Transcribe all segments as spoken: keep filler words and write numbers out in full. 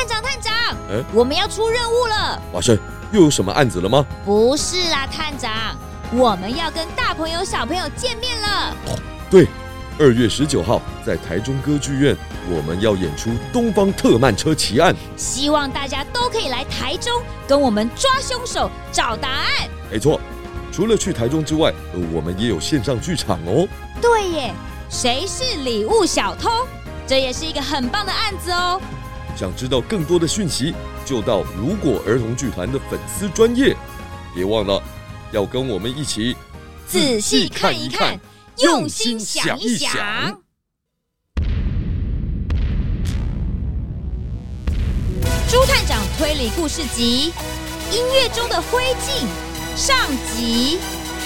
探长，探长， 哎， 我们要出任务了。 华生，又有什么案子了吗？ 不是啦，探长，我们要跟大朋友小朋友见面了。 对，二月十九号在台中歌剧院，我们要演出《东方特慢车奇案》， 希望大家都可以来台中跟我们抓凶手、找答案。 没错，除了去台中之外，呃，我们也有线上剧场哦。 对耶，谁是礼物小偷？这也是一个很棒的案子哦。 想知道更多的讯息，就到如果儿童剧团的粉丝专页，别忘了要跟我们一起仔细看一看，用心想一想。朱探长推理故事集《音乐中的灰烬》上集。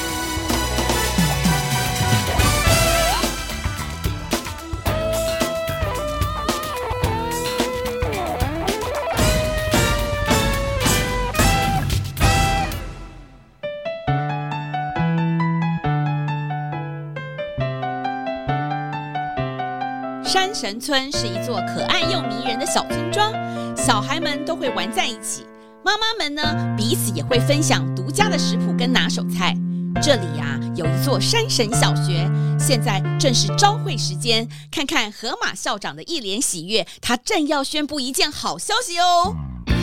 山神村是一座可爱又迷人的小村庄，小孩们都会玩在一起，妈妈们呢彼此也会分享独家的食谱跟拿手菜。这里呀、啊、有一座山神小学，现在正是朝会时间，看看河马校长的一脸喜悦，他正要宣布一件好消息哦。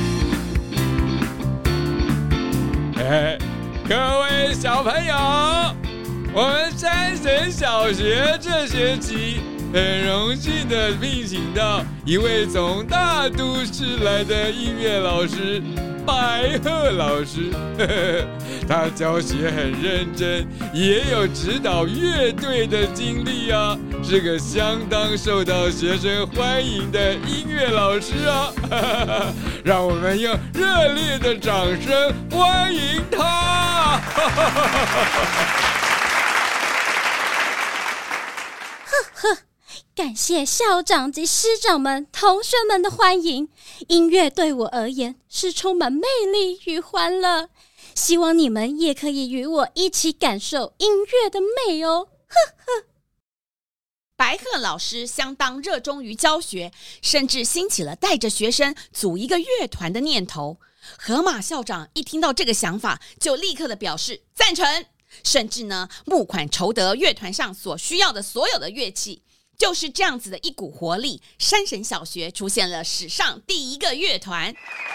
哎，各位小朋友，我们山神小学这学期很荣幸的聘请到一位从大都市来的音乐老师白鹤老师，呵呵，他教学很认真，也有指导乐队的经历啊，是个相当受到学生欢迎的音乐老师啊，呵呵，让我们用热烈的掌声欢迎他。呵呵呵，感谢校长及师长们、同学们的欢迎。音乐对我而言是充满魅力与欢乐，希望你们也可以与我一起感受音乐的美哦。呵呵。 白鹤老师相当热衷于教学，甚至兴起了带着学生组一个乐团的念头。河马校长一听到这个想法，就立刻的表示赞成，甚至呢募款筹得乐团上所需要的所有的乐器。就是这样子的一股活力，山神小学出现了史上第一个乐团。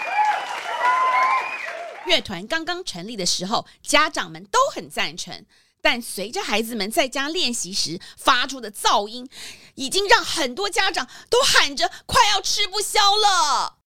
乐团刚刚成立的时候，家长们都很赞成，但随着孩子们在家练习时发出的噪音，已经让很多家长都喊着快要吃不消了。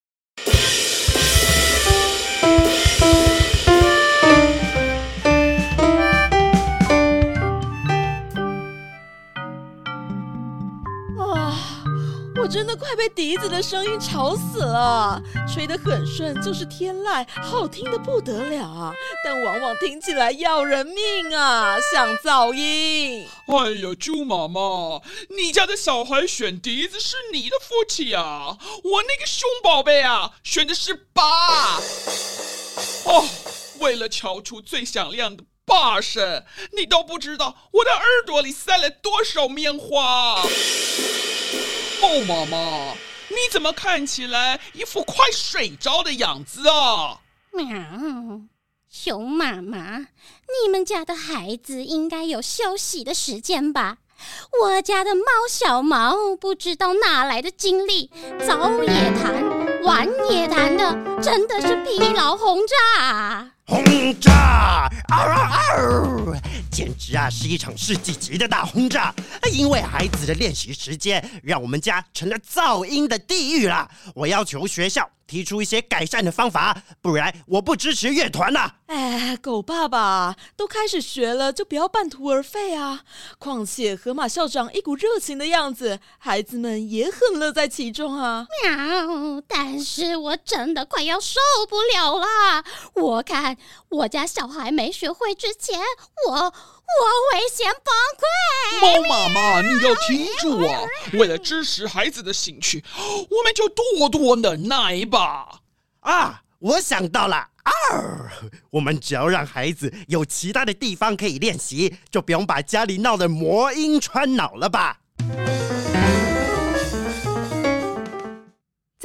我真的快被笛子的声音吵死了，吹得很顺就是天籁，好听得不得了啊，但往往听起来要人命啊，像噪音。 哎呀，猪妈妈，你家的小孩选笛子是你的福气啊，我那个熊宝贝啊选的是八。哦，为了敲出最响亮的八声，你都不知道我的耳朵里塞了多少棉花。哦，妈妈，你怎么看起来一副快睡着的样子啊？ 喵，熊妈妈，你们家的孩子应该有休息的时间吧？我家的猫小毛不知道哪来的精力，早也弹，晚也弹的，真的是疲劳轰炸。 轰炸！嗷嗷嗷！简直啊是一场世纪级的大轰炸！因为孩子的练习时间，让我们家成了噪音的地狱啦！我要求学校提出一些改善的方法，不然我不支持乐团啦！ 哎，狗爸爸都开始学了，就不要半途而废啊！况且河马校长一股热情的样子，孩子们也很乐在其中啊！ 喵！但是我真的快要受不了啦！我看我家小孩没学会之前，我我会先崩溃。 猫妈妈，你要听住啊！为了支持孩子的兴趣，我们就多多忍耐吧。 啊，我想到了。啊，我们只要让孩子有其他的地方可以练习，就不用把家里闹得魔音穿脑了吧。 在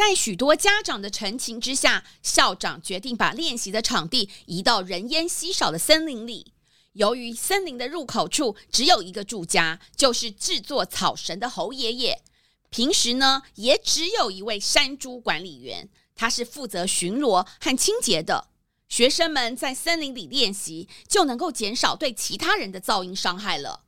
在许多家长的陈情之下，校长决定把练习的场地移到人烟稀少的森林里。由于森林的入口处只有一个住家，就是制作草绳的侯爷爷。平时呢，也只有一位山猪管理员，他是负责巡逻和清洁的。学生们在森林里练习，就能够减少对其他人的噪音伤害了。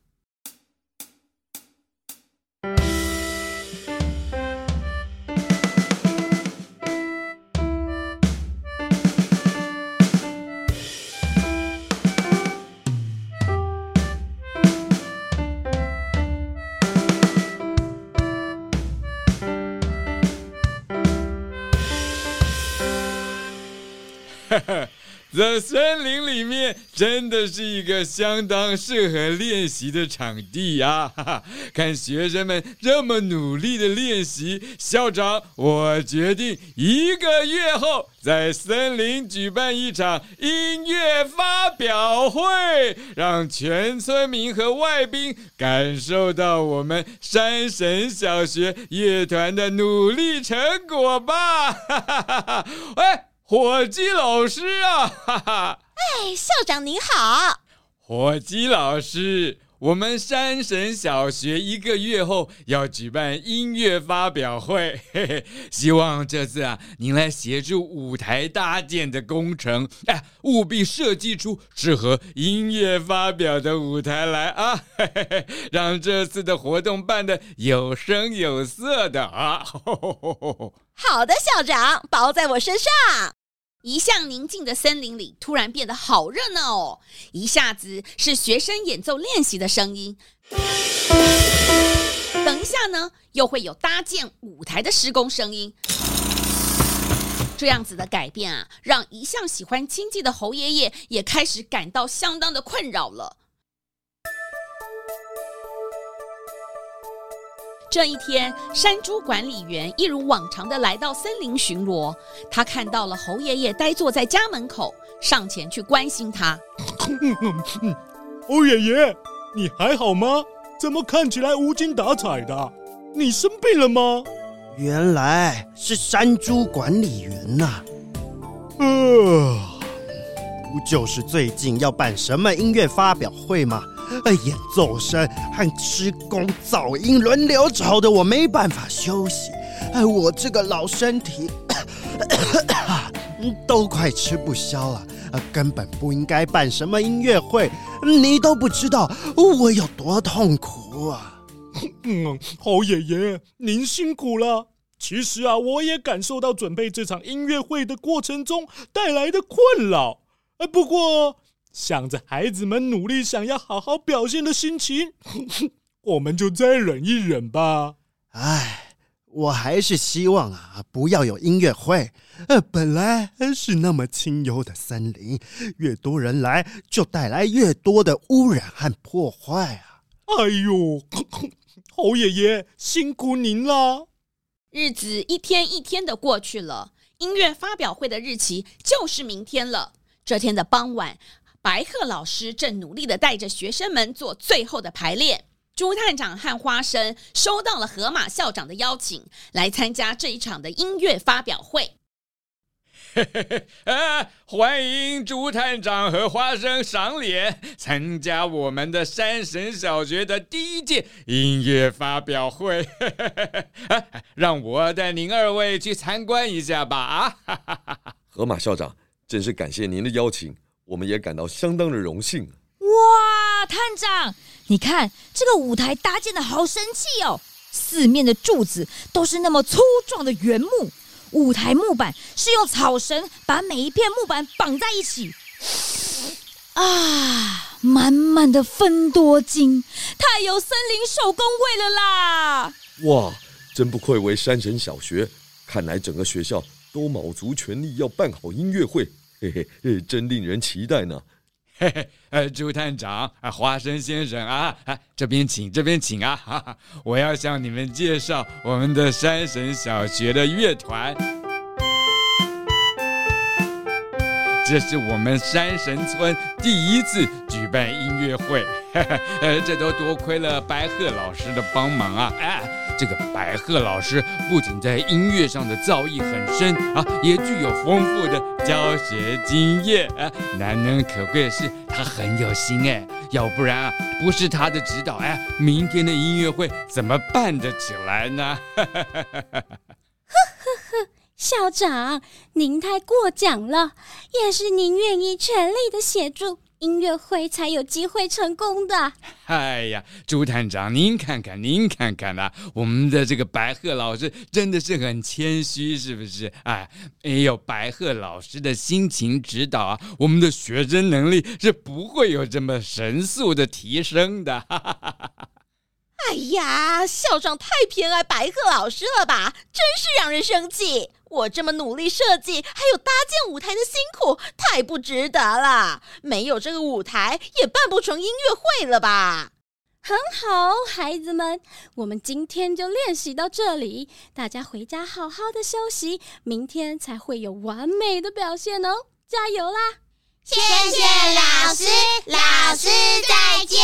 在森林里面真的是一个相当适合练习的场地啊！哈哈，看学生们这么努力的练习，校长，我决定一个月后在森林举办一场音乐发表会，让全村民和外宾感受到我们山神小学乐团的努力成果吧！哈哈哈哈！哎。伙计老师啊，哈哈！ 哎，校长您好。 伙计老师，我们山神小学一个月后要举办音乐发表会，嘿嘿，希望这次啊，您来协助舞台搭建的工程，哎，务必设计出适合音乐发表的舞台来啊，嘿嘿嘿，让这次的活动办得有声有色的啊！吼吼吼吼好的，校长，包在我身上。 一向宁静的森林里突然变得好热闹哦！一下子是学生演奏练习的声音，等一下呢，又会有搭建舞台的施工声音。这样子的改变啊，让一向喜欢亲近的侯爷爷也开始感到相当的困扰了。这一天，山猪管理员一如往常的来到森林巡逻。他看到了侯爷爷呆坐在家门口，上前去关心他。 侯爷爷，你还好吗？怎么看起来无精打采的？你生病了吗？ 原来是山猪管理员呐、啊。 呃， 不就是最近要办什么音乐发表会吗？演奏声和施工噪音轮流吵得我没办法休息，我这个老身体都快吃不消了，根本不应该办什么音乐会，你都不知道我有多痛苦啊！ 嗯，侯爷爷，您辛苦了。其实啊，我也感受到准备这场音乐会的过程中带来的困扰，不过想着孩子们努力想要好好表现的心情，我们就再忍一忍吧。 唉，我还是希望啊，不要有音乐会。呃，本来是那么清幽的森林，越多人来，就带来越多的污染和破坏啊！ 哎呦，侯爷爷辛苦您了。 日子一天一天的过去了，音乐发表会的日期就是明天了。这天的傍晚，白鹤老师正努力地带着学生们做最后的排练。朱探长和花生收到了河马校长的邀请，来参加这一场的音乐发表会。 啊、欢迎朱探长和花生赏脸参加我们的山神小学的第一届音乐发表会。让我带您二位去参观一下吧。啊， 河马校长，真是感谢您的邀请，我们也感到相当的荣幸。 哇，探长，你看这个舞台搭建的好神气哦，四面的柱子都是那么粗壮的原木，舞台木板是用草绳把每一片木板绑在一起。啊，满满的芬多精，太有森林手工味了啦！ 哇，真不愧为山神小学，看来整个学校都卯足全力要办好音乐会，嘿嘿，真令人期待呢。 嘿嘿，呃，朱探长，啊，花生先生啊，啊，这边请，这边请啊！哈哈，我要向你们介绍我们的山神小学的乐团。这是我们山神村第一次举办音乐会，呃，这都多亏了白鹤老师的帮忙啊！哎， 这个白鹤老师不仅在音乐上的造诣很深啊，也具有丰富的教学经验啊。难能可贵的是，他很有心哎，要不然啊，不是他的指导哎，明天的音乐会怎么办得起来呢？呵呵呵呵呵，校长，您太过奖了，也是您愿意全力的协助，音乐会才有机会成功的。 哎呀，朱探长，您看看，您看看啊，我们的这个白鹤老师真的是很谦虚，是不是？哎，没有白鹤老师的辛勤指导啊，我们的学生能力是不会有这么神速的提升的。哈哈哈哈哎呀，校长太偏爱白鹤老师了吧，真是让人生气。我这么努力设计，还有搭建舞台的辛苦，太不值得了。没有这个舞台，也办不成音乐会了吧？ 很好，孩子们，我们今天就练习到这里，大家回家好好的休息，明天才会有完美的表现哦，加油啦！ 谢谢老师，老师再见。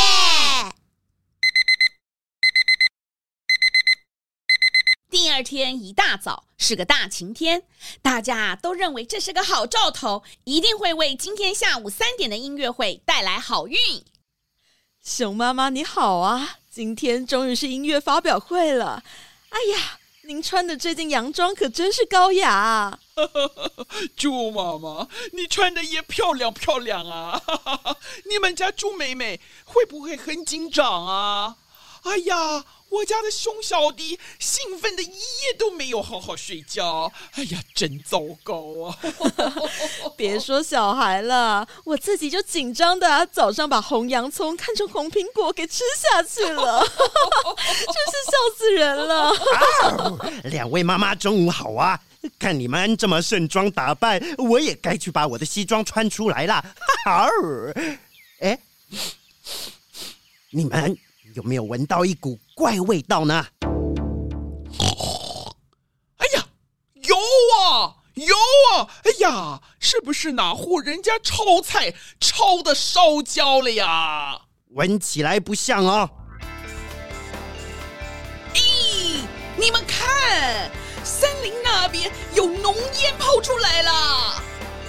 第二天一大早是个大晴天，大家都认为这是个好兆头，一定会为今天下午三点的音乐会带来好运。 熊妈妈你好啊，今天终于是音乐发表会了。哎呀，您穿的这件洋装可真是高雅啊。 猪妈妈，你穿的也漂亮漂亮啊。你们家猪妹妹会不会很紧张啊？哎呀，我家的熊小弟兴奋的一夜都没有好好睡觉，哎呀，真糟糕啊！ 别说小孩了，我自己就紧张的早上把红洋葱看成红苹果给吃下去了，真是笑死人了。 啊，两位妈妈中午好啊！看你们这么盛装打扮，我也该去把我的西装穿出来啦。哈哈，哎，你们有没有闻到一股怪味道呢？ 哎呀，有啊有啊！哎呀，是不是哪户人家炒菜炒的烧焦了呀？ 闻起来不像哦。 哎，你们看，森林那边有浓烟跑出来了。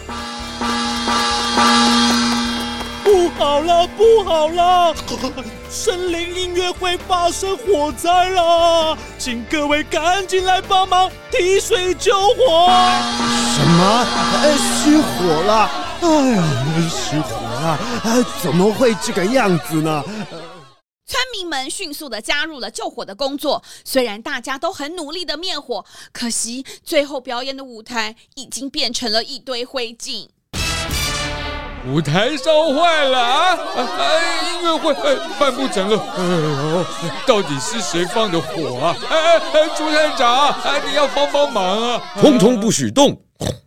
不好了，不好了！森林音乐会发生火灾了，请各位赶紧来帮忙提水救火！ 什么？呃，失火了！哎呀，失火了！呃，怎么会这个样子呢？ 村民们迅速地加入了救火的工作，虽然大家都很努力地灭火，可惜最后表演的舞台已经变成了一堆灰烬。 舞台烧坏了啊！哎，音乐会哎办不成了。哎呦，到底是谁放的火啊？哎哎，朱探长，哎，你要帮帮忙啊！ 通通不许动！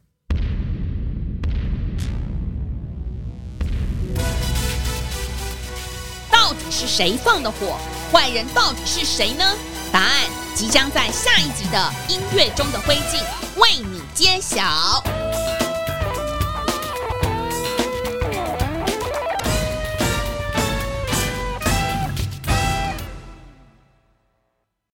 到底是谁放的火？坏人到底是谁呢？答案即将在下一集的音乐中的灰烬为你揭晓。